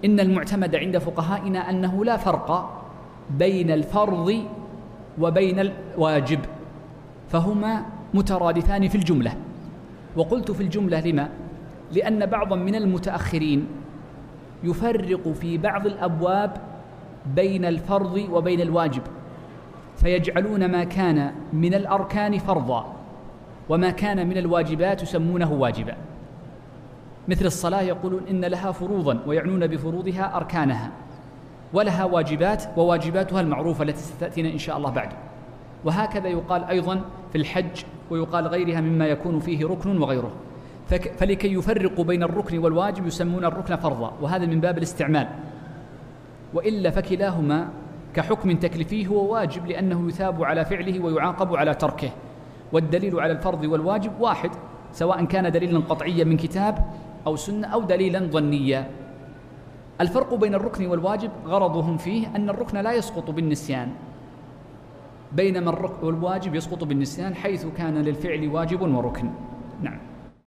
إن المعتمد عند فقهائنا أنه لا فرق بين الفرض وبين الواجب، فهما مترادفان في الجملة. وقلت في الجملة لما؟ لأن بعضا من المتأخرين يفرق في بعض الأبواب بين الفرض وبين الواجب، فيجعلون ما كان من الأركان فرضا وما كان من الواجبات يسمونه واجبا. مثل الصلاة يقولون إن لها فروضا ويعنون بفروضها أركانها، ولها واجبات وواجباتها المعروفة التي ستأتينا إن شاء الله بعد. وهكذا يقال أيضا في الحج، ويقال غيرها مما يكون فيه ركن وغيره. فلكي يفرقوا بين الركن والواجب يسمون الركن فرضا، وهذا من باب الاستعمال، وإلا فكلاهما كحكم تكليفي هو واجب، لأنه يثاب على فعله ويعاقب على تركه، والدليل على الفرض والواجب واحد، سواء كان دليلا قطعيا من كتاب أو سنة أو دليلا ظنيا. الفرق بين الركن والواجب غرضهم فيه أن الركن لا يسقط بالنسيان، بينما الواجب يسقط بالنسيان حيث كان للفعل واجب وركن. نعم.